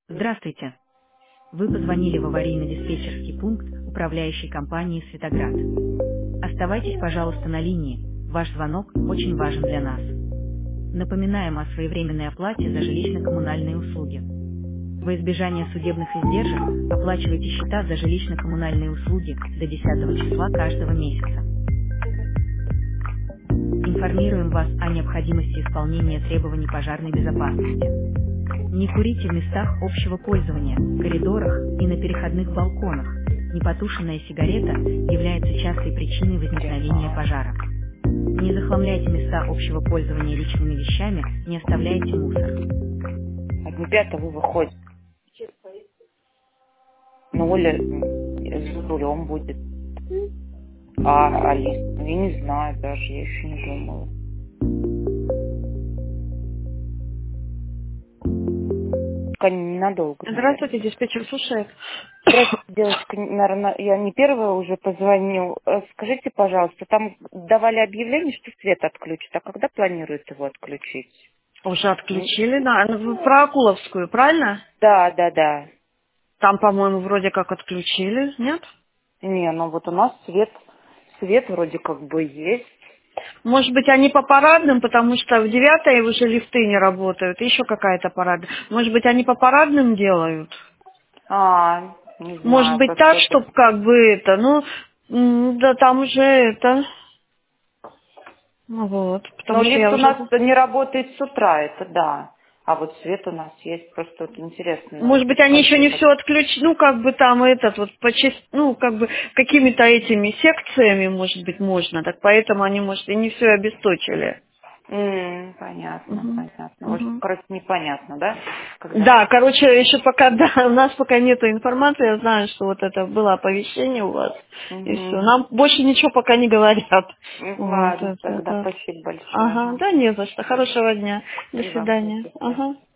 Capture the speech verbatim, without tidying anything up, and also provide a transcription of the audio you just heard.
Здравствуйте. Вы позвонили в аварийно-диспетчерский пункт управляющей компании «Светоград». Оставайтесь, пожалуйста, на линии. Ваш звонок очень важен для нас. Напоминаем о своевременной оплате за жилищно-коммунальные услуги. Во избежание судебных издержек оплачивайте счета за жилищно-коммунальные услуги до десятого числа каждого месяца. Информируем вас о необходимости исполнения требований пожарной безопасности. Не курите в местах общего пользования, коридорах и на переходных балконах. Непотушенная сигарета является частой причиной возникновения пожара. Не захламляйте места общего пользования личными вещами, не оставляйте мусор. Одни пятого выходит. Ну, Оля за рулем будет. А Алис, я не знаю даже, я еще не думала. Пока ненадолго. Здравствуйте, диспетчер слушает. Здравствуйте, девочка, наверное, я не первая уже позвонил. Скажите, пожалуйста, там давали объявление, что свет отключат, а когда планируют его отключить? Уже отключили, да. Вы про Акуловскую, правильно? Да, да, да. Там, по-моему, вроде как отключили, нет? Не, ну вот у нас свет, свет вроде как бы есть. Может быть, они по парадным, потому что в девятой уже лифты не работают, еще какая-то парадная. Может быть, они по парадным делают? А, не знаю. Может быть, так, это... чтобы как бы это, ну, м, да там уже это... Ну вот, потому Но что лифт я у уже... нас не работает с утра, это да. А вот свет у нас есть, просто вот интересно. Может быть, они еще не все отключили, ну, как бы там этот, вот, по части- ну, как бы, какими-то этими секциями, может быть, можно, так поэтому они, может, и не все обесточили. М, понятно, Мгм. понятно. Вот, Мгм. короче, непонятно, да? Когда... Да, короче, еще пока, да, у нас пока нет информации, я знаю, что вот это было оповещение у вас, и все. Угу. Нам больше ничего пока не говорят. Вот, Ладно, это, тогда это. спасибо большое. Ага, Ага. да, не за что. Хорошего дня. До И вам свидания. спасибо. Ага.